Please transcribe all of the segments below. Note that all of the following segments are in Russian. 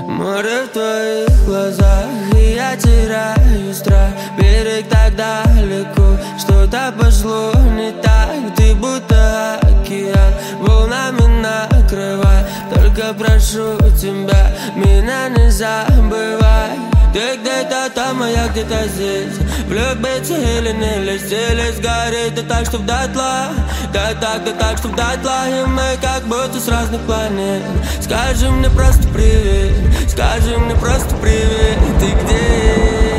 Море в твоих глазах, и я теряю страх. Берег так далеко, что-то пошло не так. Ты будто океан, волнами накрывай. Только прошу тебя, меня не забывай. Ты где-то там, а я где-то здесь. В любой цели не летели, сгорит и так, что в дотла. Да так, что в дотла. И мы как будто с разных планет. Скажи мне просто привет, скажи мне просто привет. Ты где?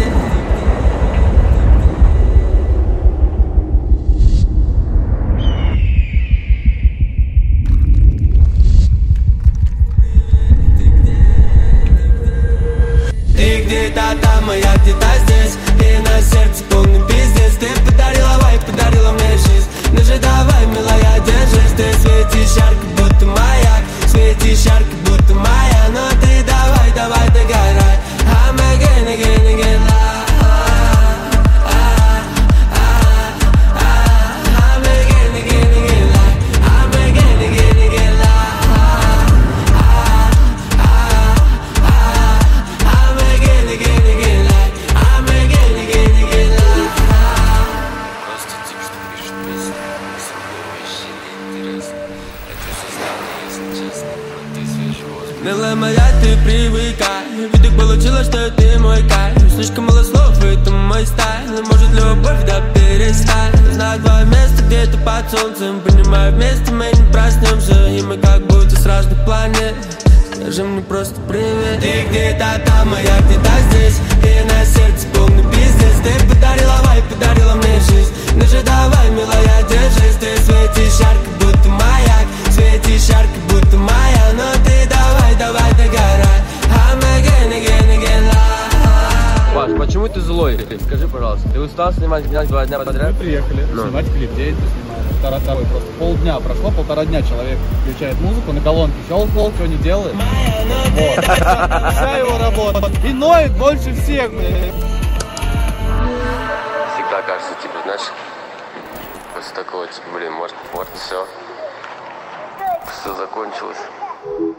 Ты где-то там, а я где-то здесь. И на сердце полный пиздец. Ты подарила вайб, подарила мне жизнь. Ну же давай, милая, держись. Ты светишь ярко, будто маяк. Светишь ярко, будто моя. Но ты давай, давай, догорай. I'm again, again, again, I'm again, again, again, I'm again, again, again, I'm again, again, again, I'm again, again, again. Просто тип, что пишет песни, со мной вообще неинтересно. Это создание, если честно, но ты свежий воздух. Милая моя, ты привыкай, ведь так получилось, что ты мой кайф. Слишком мало слов, это мой стайл. И может любовь, да перестань. Знаю твое место где-то под солнцем. Понимаю, вместе мы не проснемся. И мы как будто с разных планет. Скажи мне просто привет. Ты где-то там, а я где-то здесь. И на сердце полный пиздец. Ты подарила вайб, подарила мне жизнь. Ну же давай, милая, держись. Ты светишь ярко, будто маяк. Светишь ярко, будто моя. Но ты давай, давай, догорай. I'm again, again, again, Паш, почему ты злой? Скажи, пожалуйста, ты устал снимать меня 2 дня подряд? Мы приехали снимать клип, где это снимаем. Второй просто полдня прошло, 1,5 дня человек включает музыку на колонке, щелкал, что не делает. Вот. Вся его работа. И ноет больше всех, блин. Всегда кажется, типа, знаешь, после такого, типа, блин, может все закончилось.